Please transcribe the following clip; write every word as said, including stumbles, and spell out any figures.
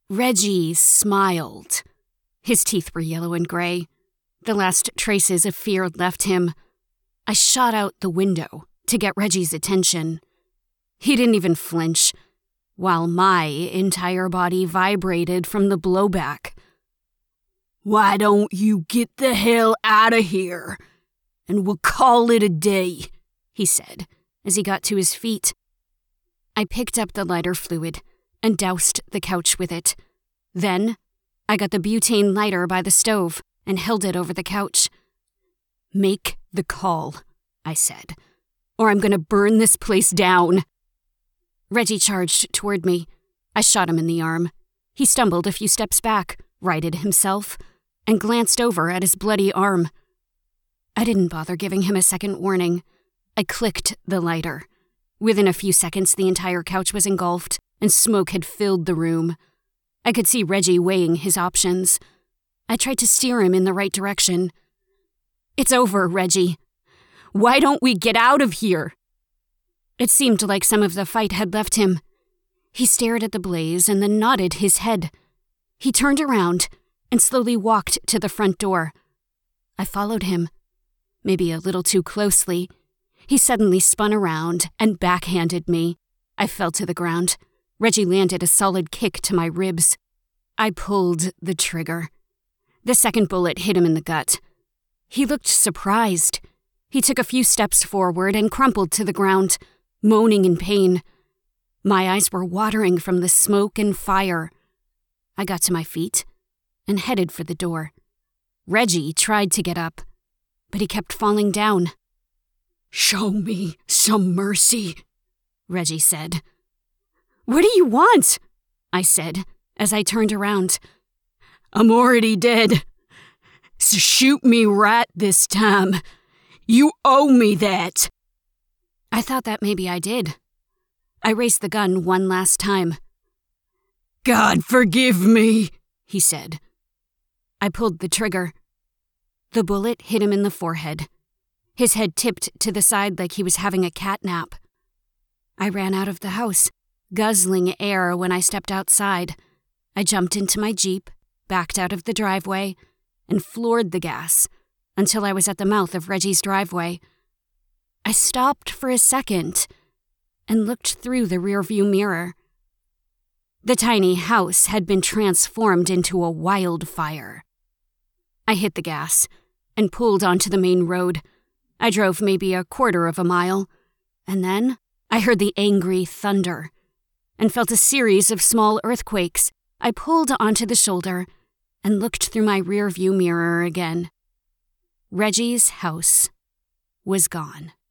Reggie smiled. His teeth were yellow and gray. The last traces of fear left him. I shot out the window to get Reggie's attention. He didn't even flinch, while my entire body vibrated from the blowback. "Why don't you get the hell out of here, and we'll call it a day," he said as he got to his feet. I picked up the lighter fluid and doused the couch with it. Then, I got the butane lighter by the stove and held it over the couch. "Make the call," I said, "or I'm going to burn this place down." Reggie charged toward me. I shot him in the arm. He stumbled a few steps back, righted himself, and glanced over at his bloody arm. I didn't bother giving him a second warning. I clicked the lighter. Within a few seconds, the entire couch was engulfed, and smoke had filled the room. I could see Reggie weighing his options. I tried to steer him in the right direction. "It's over, Reggie. Why don't we get out of here?" It seemed like some of the fight had left him. He stared at the blaze and then nodded his head. He turned around and slowly walked to the front door. I followed him, maybe a little too closely. He suddenly spun around and backhanded me. I fell to the ground. Reggie landed a solid kick to my ribs. I pulled the trigger. The second bullet hit him in the gut. He looked surprised. He took a few steps forward and crumpled to the ground, moaning in pain. My eyes were watering from the smoke and fire. I got to my feet and headed for the door. Reggie tried to get up, but he kept falling down. "Show me some mercy," Reggie said. "What do you want?" I said as I turned around. "I'm already dead, so shoot me right this time. You owe me that." I thought that maybe I did. I raised the gun one last time. "God forgive me," he said. I pulled the trigger. The bullet hit him in the forehead. His head tipped to the side like he was having a cat nap. I ran out of the house, guzzling air when I stepped outside. I jumped into my Jeep, backed out of the driveway, and floored the gas until I was at the mouth of Reggie's driveway. I stopped for a second and looked through the rearview mirror. The tiny house had been transformed into a wildfire. I hit the gas and pulled onto the main road. I drove maybe a quarter of a mile, and then I heard the angry thunder and felt a series of small earthquakes. I pulled onto the shoulder and looked through my rearview mirror again. Reggie's house was gone.